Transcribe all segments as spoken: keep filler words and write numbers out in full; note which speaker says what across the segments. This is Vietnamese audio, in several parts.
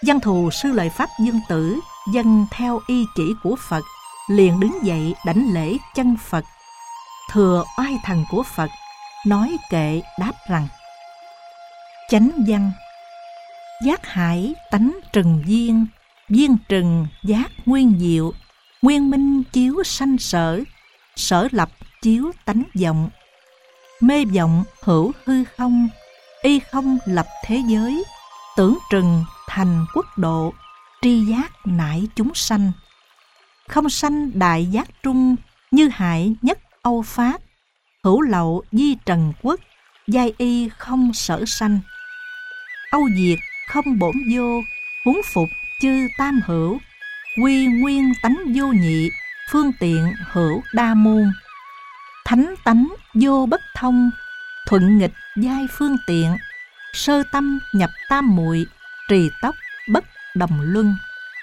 Speaker 1: Văn thù sư lợi Pháp Dương Tử dâng theo y chỉ của Phật, liền đứng dậy đảnh lễ chân Phật, thừa oai thần của Phật, nói kệ đáp rằng: Chánh văn, giác hải tánh trừng viên, viên trừng giác nguyên diệu, nguyên minh chiếu sanh sở, sở lập chiếu tánh vọng, mê vọng hữu hư không, y không lập thế giới, tưởng trừng thành quốc độ, tri giác nải chúng sanh, không sanh đại giác trung, như hại nhất Âu Pháp, hữu lậu di trần quốc, giai y không sở sanh, Âu diệt không bổn vô, huống phục chư tam hữu, quy nguyên tánh vô nhị, phương tiện hữu đa môn, thánh tánh vô bất thông, thuận nghịch giai phương tiện, sơ tâm nhập tam muội, trì tốc bất đồng luân,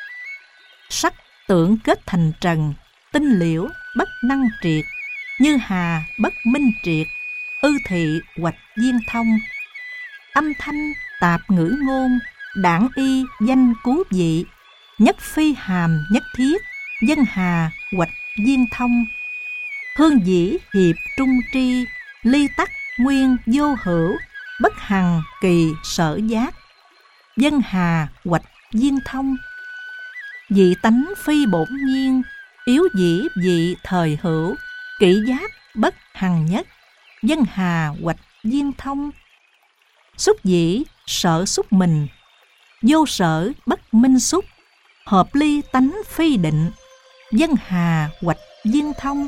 Speaker 1: sắc tưởng kết thành trần, tinh liễu bất năng triệt, như hà bất minh triệt, ư thị hoạch viên thông, âm thanh tạp ngữ ngôn, đảng y danh cứu vị, nhất phi hàm nhất thiết, dân hà hoạch viên thông, hương dĩ hiệp trung tri, ly tắc nguyên vô hữu, bất hằng kỳ sở giác, dân hà hoạch viên thông, dị tánh phi bổn nhiên, yếu dĩ dị thời hữu, kỷ giác bất hằng nhất, dân hà hoạch viên thông, xúc dĩ sở xúc mình, vô sở bất minh xúc, hợp ly tánh phi định, dân hà hoạch viên thông,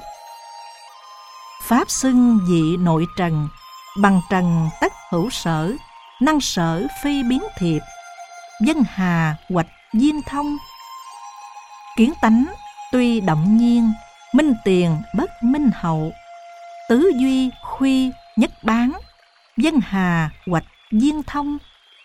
Speaker 1: pháp xưng dị nội trần, bằng trần tất hữu sở, năng sở phi biến thiệp, dân hà hoạch viên thông, kiến tánh tuy động nhiên, minh tiền bất minh hậu, tứ duy khuy nhất bán, dân hà hoạch viên thông,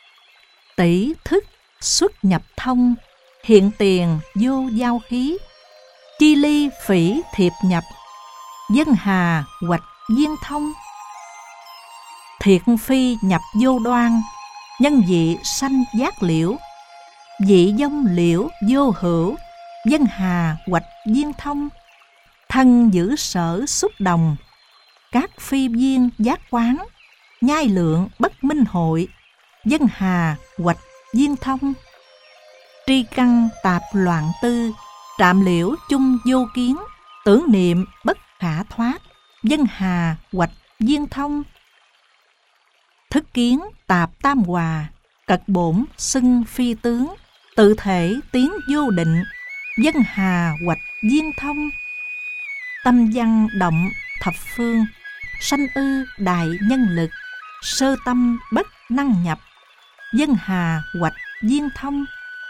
Speaker 1: tỷ thức xuất nhập thông, hiện tiền vô giao khí, chi ly phỉ thiệp nhập, dân hà hoạch viên thông, thiệt phi nhập vô đoan, nhân dị sanh giác liễu, dị dông liễu vô hữu, dân hà hoạch viên thông, thân giữ sở xúc đồng, các phi viên giác quán, nhai lượng bất minh hội, dân hà hoạch viên thông, tri căn tạp loạn tư, trạm liễu chung vô kiến, tưởng niệm bất khả thoát, dân hà hoạch viên thông, thức kiến tạp tam hòa, cật bổn xưng phi tướng, tự thể tiến vô định, dân hà hoạch viên thông, tâm văn động thập phương, sanh ư đại nhân lực, sơ tâm bất năng nhập, dân hà hoạch viên thông,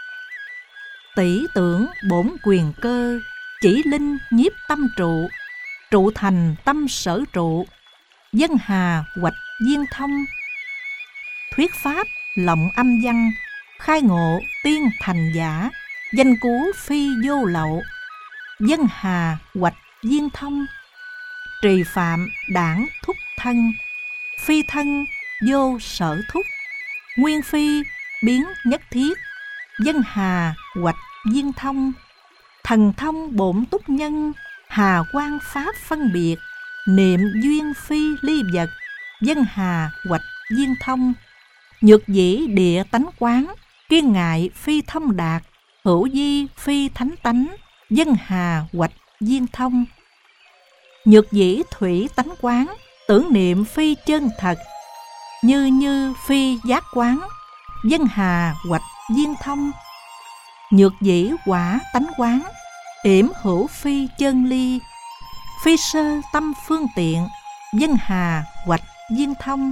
Speaker 1: tỷ tưởng bổn quyền cơ, chỉ linh nhiếp tâm trụ, trụ thành tâm sở trụ, dân hà hoạch viên thông, thuyết pháp lộng âm văn, khai ngộ tiên thành giả, danh cú phi vô lậu, dân hà hoạch viên thông, trì phạm đảng thúc thân, phi thân vô sở thúc, nguyên phi biến nhất thiết, dân hà hoạch viên thông, thần thông bổn túc nhân, hà quang pháp phân biệt, niệm duyên phi ly vật, dân hà hoạch viên thông, nhược dĩ địa tánh quán, kiên ngại phi thông đạt, hữu di phi thánh tánh, dân hà hoạch viên thông, nhược dĩ thủy tánh quán, tưởng niệm phi chân thật, như như phi giác quán, dân hà hoạch viên thông, nhược dĩ quả tánh quán, yểm hữu phi chân ly, phi sơ tâm phương tiện, dân hà hoạch viên thông,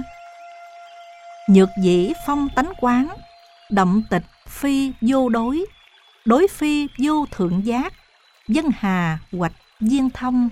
Speaker 1: nhược dĩ phong tánh quán, động tịch phi vô đối, đối phi vô thượng giác, dân hà hoạch viên thông,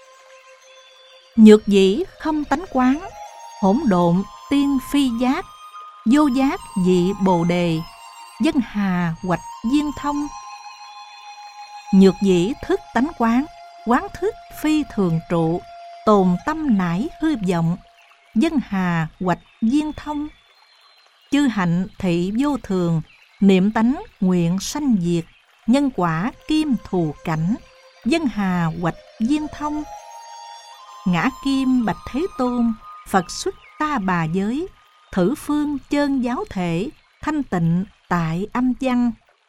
Speaker 1: nhược dĩ không tánh quán, hỗn độn tiên phi giác, vô giác dị bồ đề, dân hà hoạch viên thông, nhược dĩ thức tánh quán, quán thức phi thường trụ, tồn tâm nải hư vọng, dân hà hoạch viên thông, chư hạnh thị vô thường, niệm tánh nguyện sanh diệt, nhân quả kim thù cảnh, dân hà hoạch viên thông. Ngã kim bạch Thế Tôn, Phật xuất ta bà giới, thử phương chơn giáo thể, thanh tịnh tại âm văn.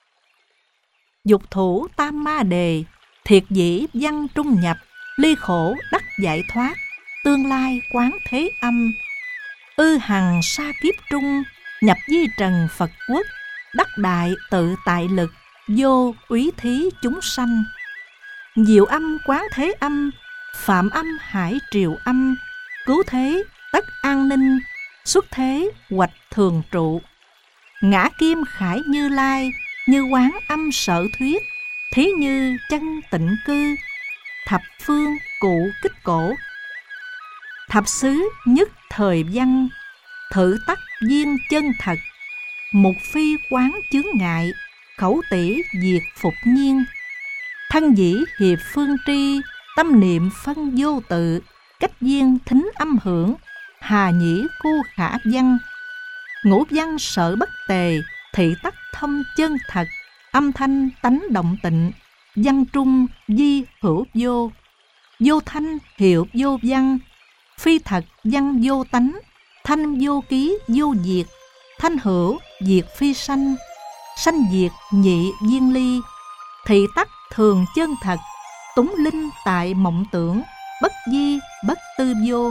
Speaker 1: Dục thủ tam ma đề, thiệt dĩ văn trung nhập, ly khổ đắc giải thoát, tương lai quán thế âm. Ư hằng sa kiếp trung, nhập di trần Phật quốc, đắc đại tự tại lực, vô úy thí chúng sanh. Diệu âm quán thế âm, phạm âm hải triều âm, cứu thế tất an ninh, xuất thế hoạch thường trụ. Ngã kim khải Như Lai, như quán âm sở thuyết, thí như chân tịnh cư, thập phương cụ kích cổ. Thập xứ nhất thời văn, thử tắc viên chân thật, mục phi quán chướng ngại, khẩu tỷ diệt phục nhiên. Thân dĩ hiệp phương tri, tâm niệm phân vô tự, cách viên thính âm hưởng, hà nhĩ cô khả văn. Ngũ văn sở bất tề, thị tắc thâm chân thật, âm thanh tánh động tịnh, văn trung di hữu vô. Vô thanh hiệu vô văn, phi thật văn vô tánh, thanh vô ký vô diệt, thanh hữu diệt phi sanh, sanh diệt nhị viên ly. Thị tắc thường chân thật, túng linh tại mộng tưởng, bất di bất tư vô.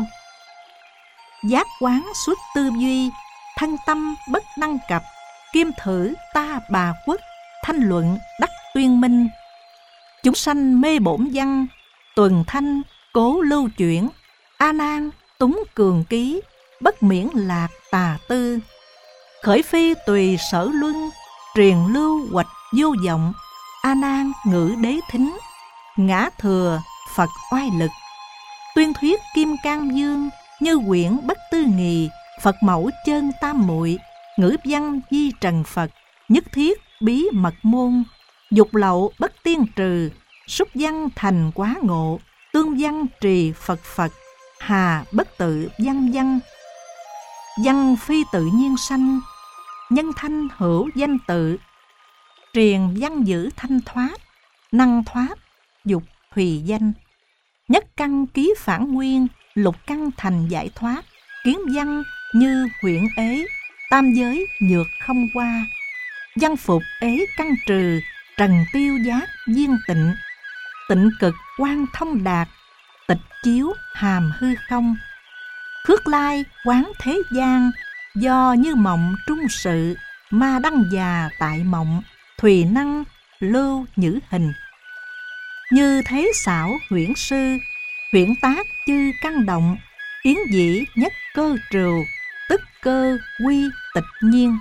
Speaker 1: Giác quán xuất tư duy, thân tâm bất năng cập, kim thử ta bà quốc, thanh luận đắc tuyên minh. Chúng sanh mê bổn văn, tuần thanh cố lưu chuyển, A Nan túng cường ký, bất miễn lạc tà tư. Khởi phi tùy sở luân, truyền lưu hoạch vô vọng, A Nan ngữ đế thính, ngã thừa Phật oai lực. Tuyên thuyết kim cang dương, như quyển bất tư nghì, Phật mẫu chân tam muội, ngữ văn di trần Phật, nhất thiết bí mật môn. Dục lậu bất tiên trừ, xúc văn thành quá ngộ, tương văn trì Phật Phật, hà bất tự văn văn. Văn phi tự nhiên sanh, nhân thanh hữu danh tự, truyền văn giữ thanh thoát, năng thoát dục thùy danh. Nhất căn ký phản nguyên, lục căn thành giải thoát, kiến văn như huyễn ế, tam giới nhược không qua. Văn phục ế căn trừ, trần tiêu giác viên tịnh, tịnh cực quan thông đạt, tịch chiếu hàm hư không. Khước lai quán thế gian, do như mộng trung sự, ma đăng già tại mộng, thùy năng lưu nhữ hình. Như thế xảo huyễn sư, huyễn tác chư căn động, yến dĩ nhất cơ trừu, tức cơ quy tịch nhiên.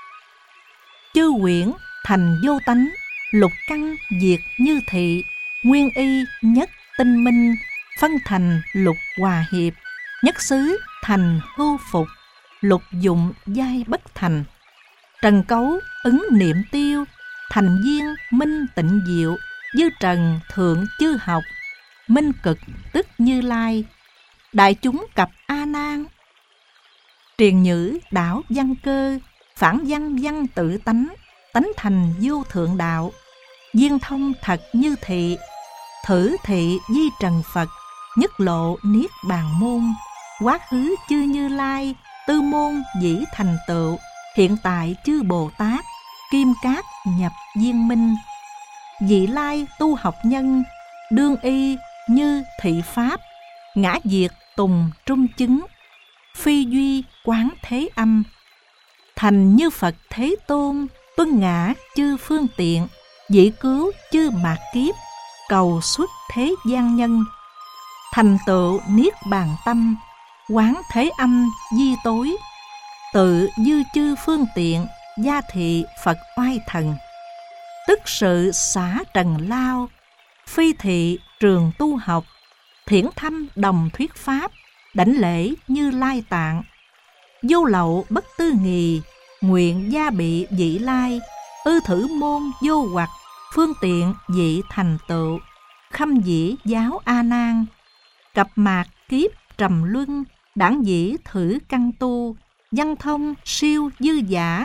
Speaker 1: Chư quyển thành vô tánh, lục căn diệt như thị, nguyên y nhất tinh minh, phân thành lục hòa hiệp, nhất xứ thành hưu phục, lục dụng giai bất thành. Trần cấu ứng niệm tiêu, thành viên minh tịnh diệu, dư trần thượng chư học, minh cực tức Như Lai. Đại chúng cập A Nan, truyền nhữ đảo văn cơ, phản văn văn tự tánh, tánh thành vô thượng đạo. Viên thông thật như thị, thử thị di trần Phật, nhất lộ niết bàn môn. Quá khứ chư Như Lai, tư môn dĩ thành tựu, hiện tại chư Bồ Tát, kim cát nhập viên minh. Vị lai tu học nhân, đương y như thị pháp, ngã diệt tùng trung chứng, phi duy quán thế âm. Thành như Phật Thế Tôn, tuân ngã chư phương tiện, dĩ cứu chư mạt kiếp, cầu xuất thế gian nhân. Thành tựu niết bàn tâm, quán thế âm di tối, tự dư chư phương tiện, gia thị Phật oai thần. Tức sự xả trần lao, phi thị trường tu học, thiển thâm đồng thuyết pháp, đảnh lễ Như Lai tạng. Vô lậu bất tư nghì, nguyện gia bị vị lai, ư thử môn vô hoặc, phương tiện dị thành tựu, khâm dĩ giáo A Nan. Cập mạc kiếp trầm luân, đảng dĩ thử căn tu, văn thông siêu dư giả,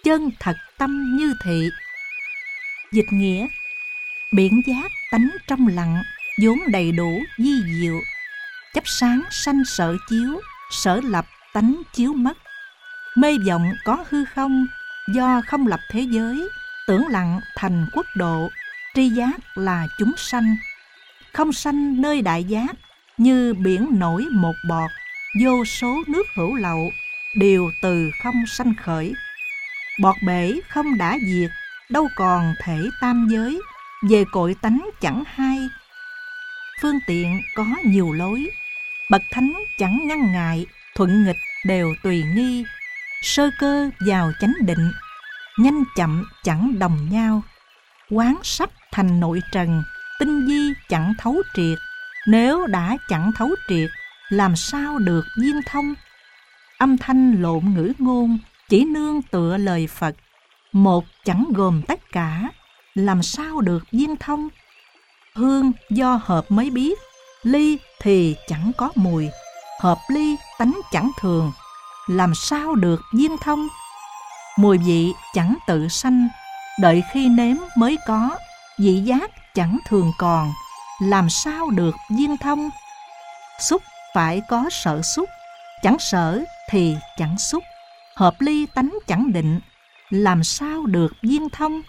Speaker 1: chân thật tâm như thị. Dịch nghĩa: biển giác tánh trong lặng, vốn đầy đủ vi diệu. Chấp sáng sanh sở chiếu, sở lập tánh chiếu mất. Mê vọng có hư không, do không lập thế giới. Tưởng lặng thành quốc độ, tri giác là chúng sanh. Không sanh nơi đại giác, như biển nổi một bọt. Vô số nước hữu lậu, đều từ không sanh khởi. Bọt bể không đã diệt, đâu còn thể tam giới. Về cội tánh chẳng hai, phương tiện có nhiều lối. Bậc thánh chẳng ngăn ngại, thuận nghịch đều tùy nghi. Sơ cơ vào chánh định, nhanh chậm chẳng đồng nhau. Quán sắp thành nội trần, tinh vi chẳng thấu triệt. Nếu đã chẳng thấu triệt, làm sao được viên thông? Âm thanh lộn ngữ ngôn, chỉ nương tựa lời Phật. Một chẳng gồm tất cả, làm sao được viên thông? Hương do hợp mới biết, ly thì chẳng có mùi. Hợp ly tánh chẳng thường, làm sao được viên thông? Mùi vị chẳng tự sanh, đợi khi nếm mới có. Vị giác chẳng thường còn, làm sao được viên thông? Xúc phải có sở xúc, chẳng sở thì chẳng xúc. Hợp ly tánh chẳng định, làm sao được viên thông?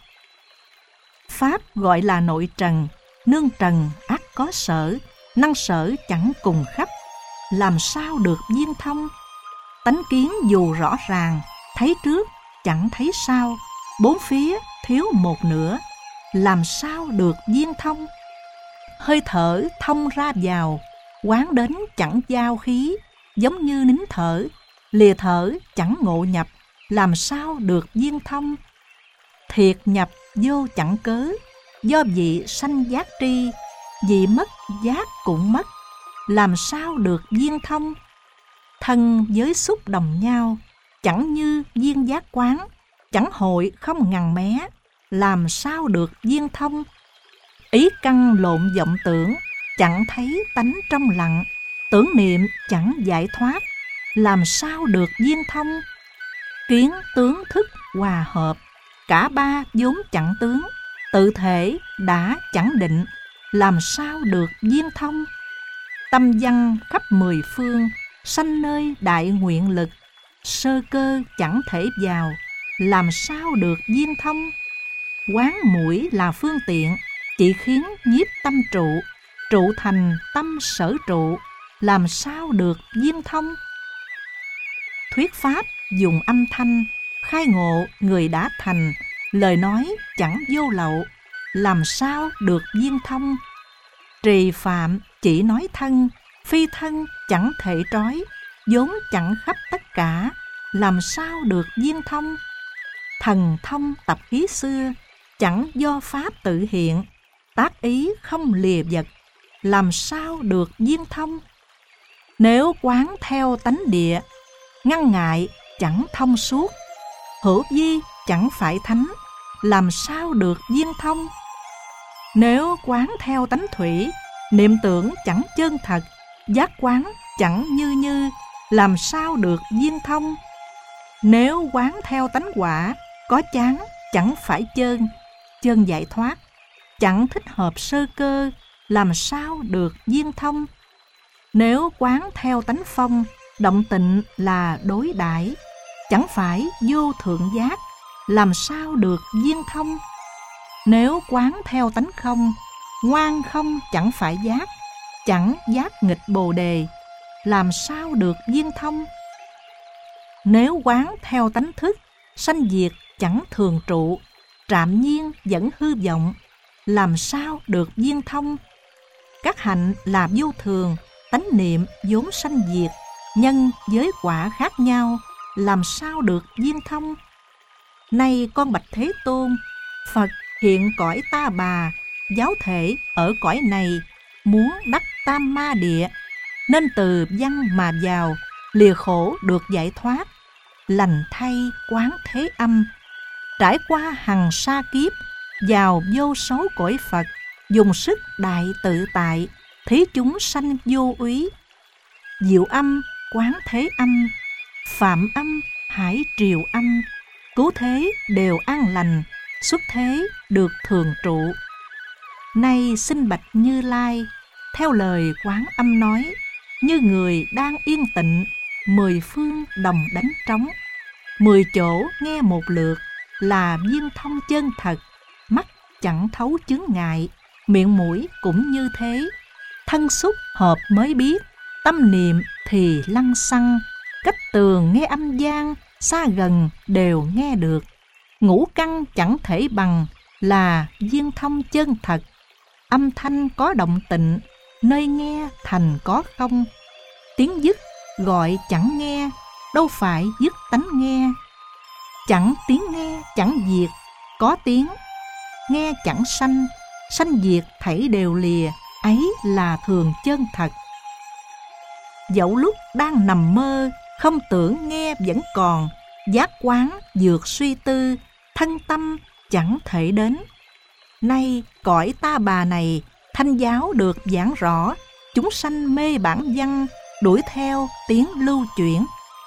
Speaker 1: Pháp gọi là nội trần, nương trần ắt có sở. Năng sở chẳng cùng khắp, làm sao được viên thông? Tánh kiến dù rõ ràng, thấy trước chẳng thấy sau. Bốn phía thiếu một nửa, làm sao được viên thông? Hơi thở thông ra vào, quán đến chẳng giao khí. Giống như nín thở, lìa thở chẳng ngộ nhập, làm sao được viên thông? Thiệt nhập vô chẳng cớ, do vị sanh giác tri. Vị mất giác cũng mất, làm sao được viên thông? Thân với xúc đồng nhau, chẳng như viên giác quán. Chẳng hội không ngằn mé, làm sao được viên thông? Ý căn lộn vọng tưởng, chẳng thấy tánh trong lặng. Tưởng niệm chẳng giải thoát, làm sao được viên thông? Kiến tướng thức hòa hợp, cả ba vốn chẳng tướng. Tự thể đã chẳng định, làm sao được viên thông? Tâm văn khắp mười phương, sanh nơi đại nguyện lực. Sơ cơ chẳng thể vào, làm sao được viên thông? Quán mũi là phương tiện, chỉ khiến nhiếp tâm trụ. Trụ thành tâm sở trụ, làm sao được viên thông? Thuyết pháp dùng âm thanh, khai ngộ người đã thành. Lời nói chẳng vô lậu, làm sao được viên thông? Trì phạm chỉ nói thân, phi thân chẳng thể trói. vốn chẳng khắp tất cả, làm sao được viên thông? Thần thông tập khí xưa, chẳng do pháp tự hiện. Tác ý không lìa vật, làm sao được viên thông? Nếu quán theo tánh địa, ngăn ngại chẳng thông suốt. Hữu vi chẳng phải thánh, làm sao được viên thông? Nếu quán theo tánh thủy, niệm tưởng chẳng chân thật. Giác quán chẳng như như, làm sao được viên thông? Nếu quán theo tánh quả, có chán chẳng phải chân. Chân giải thoát, chẳng thích hợp sơ cơ, làm sao được viên thông? Nếu quán theo tánh phong, động tịnh là đối đãi, chẳng phải vô thượng giác, làm sao được viên thông? Nếu quán theo tánh không, ngoan không chẳng phải giác, chẳng giác nghịch bồ đề, làm sao được viên thông? Nếu quán theo tánh thức, sanh diệt chẳng thường trụ, trạm nhiên vẫn hư vọng, làm sao được viên thông? Các hạnh là vô thường, tánh niệm vốn sanh diệt, nhân với quả khác nhau, làm sao được viên thông? Nay con bạch Thế Tôn, Phật hiện cõi Ta Bà, giáo thể ở cõi này, muốn đắc tam ma địa, nên từ văn mà vào, lìa khổ được giải thoát. Lành thay quán thế âm, trải qua hằng sa kiếp, vào vô số cõi Phật, dùng sức đại tự tại, thí chúng sanh vô úy. Diệu âm quán thế âm, phạm âm hải triều âm, cứu thế đều an lành, xuất thế được thường trụ. Nay xin bạch Như Lai, theo lời Quán Âm nói, như người đang yên tịnh, mười phương đồng đánh trống, mười chỗ nghe một lượt, là viên thông chân thật. Mắt chẳng thấu chướng ngại, miệng mũi cũng như thế. Thân xúc hợp mới biết, tâm niệm thì lăng xăng. Cách tường nghe âm gian, xa gần đều nghe được. Ngũ căn chẳng thể bằng, là viên thông chân thật. Âm thanh có động tịnh, nơi nghe thành có không. Tiếng dứt gọi chẳng nghe, đâu phải dứt tánh nghe. Chẳng tiếng nghe chẳng diệt, có tiếng nghe chẳng sanh. Sanh diệt thảy đều lìa, ấy là thường chân thật. Dẫu lúc đang nằm mơ, không tưởng nghe vẫn còn. Giác quán dược suy tư, thân tâm chẳng thể đến. Nay cõi ta bà này, thanh giáo được giảng rõ. Chúng sanh mê bản văn, đuổi theo tiếng lưu chuyển.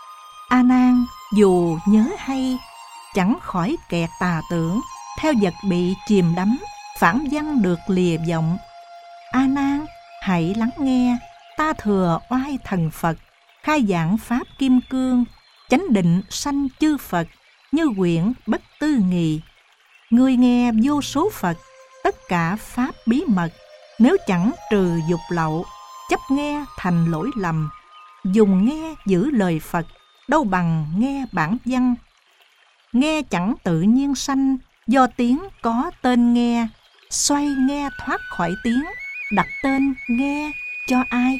Speaker 1: A Nan dù nhớ hay, chẳng khỏi kẹt tà tưởng. Theo vật bị chìm đắm, phản văn được lìa vọng. A Nan hãy lắng nghe, ta thừa oai thần Phật, khai giảng pháp kim cương, chánh định sanh chư Phật, như quyển bất tư nghì. Ngươi nghe vô số Phật, tất cả pháp bí mật, nếu chẳng trừ dục lậu, chấp nghe thành lỗi lầm. Dùng nghe giữ lời Phật, đâu bằng nghe bản văn. Nghe chẳng tự nhiên sanh, do tiếng có tên nghe. Xoay nghe thoát khỏi tiếng, đặt tên nghe cho ai?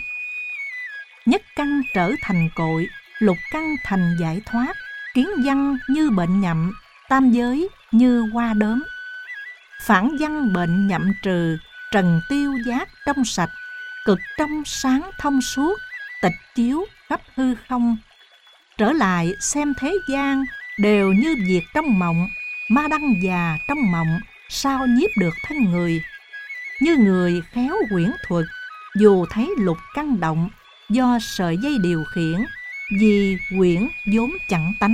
Speaker 1: Nhất căn trở thành cội, lục căn thành giải thoát. Kiến văn như bệnh nhậm, tam giới như hoa đốm. Phản văn bệnh nhậm trừ, trần tiêu giác trong sạch. Cực trong sáng thông suốt, tịch chiếu khắp hư không. Trở lại xem thế gian, đều như việc trong mộng. Ma đăng già trong mộng, sao nhiếp được thân người? Như người khéo quyển thuật, dù thấy lục căn động, do sợi dây điều khiển, vì quyển vốn chẳng tánh.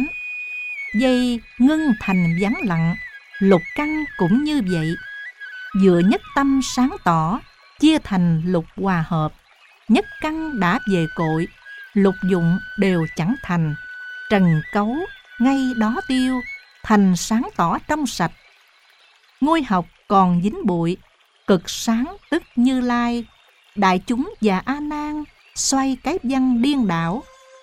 Speaker 1: Dây ngưng thành vắng lặng, lục căn cũng như vậy. Vừa nhất tâm sáng tỏ, chia thành lục hòa hợp. Nhất căn đã về cội, lục dụng đều chẳng thành. Trần cấu ngay đó tiêu, thành sáng tỏ trong sạch. Ngôi học còn dính bụi, cực sáng tức Như Lai. Đại chúng và A Nan xoay cái văn điên đảo.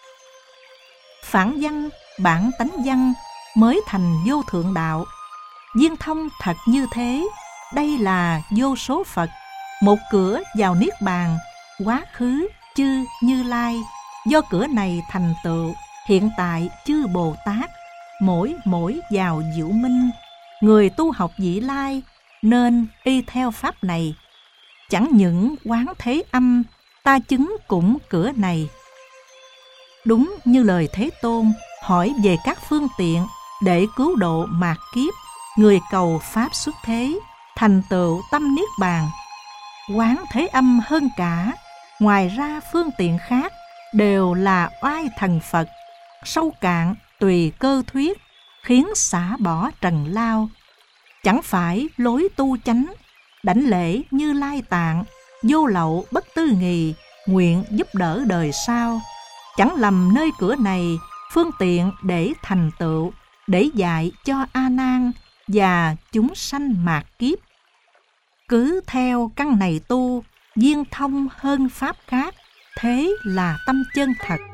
Speaker 1: Phản văn bản tánh văn mới thành vô thượng đạo. Viên thông thật như thế, đây là vô số Phật. Một cửa vào niết bàn, quá khứ chư Như Lai. Do cửa này thành tựu, hiện tại chư Bồ Tát. Mỗi mỗi vào diệu minh, người tu học vị lai, nên y theo pháp này. Chẳng những quán thế âm, ta chứng cũng cửa này. Đúng như lời Thế Tôn hỏi về các phương tiện để cứu độ mạt kiếp, người cầu pháp xuất thế, thành tựu tâm niết bàn. Quán thế âm hơn cả, ngoài ra phương tiện khác đều là oai thần Phật. Sâu cạn tùy cơ thuyết, khiến xả bỏ trần lao. Chẳng phải lối tu chánh, đảnh lễ Như Lai tạng, vô lậu bất tư nghì, nguyện giúp đỡ đời sau. Chẳng lầm nơi cửa này, phương tiện để thành tựu, để dạy cho A Nan và chúng sanh mạt kiếp. Cứ theo căn này tu, viên thông hơn pháp khác, thế là tâm chân thật.